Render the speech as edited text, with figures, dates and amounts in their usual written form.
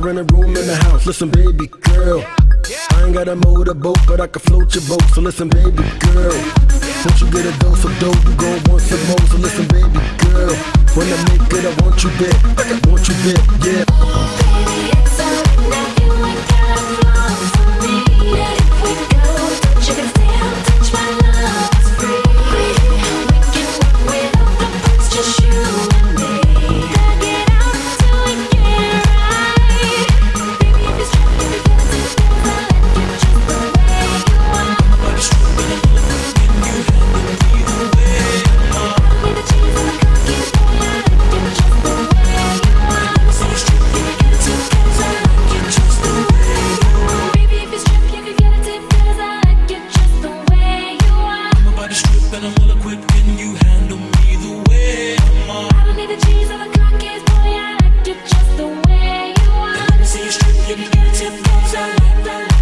rent a room in the house. Listen, baby girl, I ain't got a motorboat, but I can float your boat. So listen, baby girl, once you get a dose of dope, you gon' want some more. So listen, baby girl, when I make it, I want you back. I want you back, yeah. Baby, it's alright now, you ain't got a flaw for me. And if we go, you can still touch my love, it's free. We can walk without the books, just you and me. Dug it out till we get it right. Baby, if it's true, you can get it together. Let you just the way you are. But it's true that I'm looking, you handle me the way you are. I don't need the cheese and the cookies, boy, I like you just the way you are. So it's true, you can get it together. I like you just the way you are. Baby, if it's true, you can get it together. I like you just the way you are. My body's stripped and I'm well equipped. Can you handle me the way I'm on? I don't need the cheese or the cookies, boy, I like you just the way you are. Let me see you strip, you can get it together. I like that.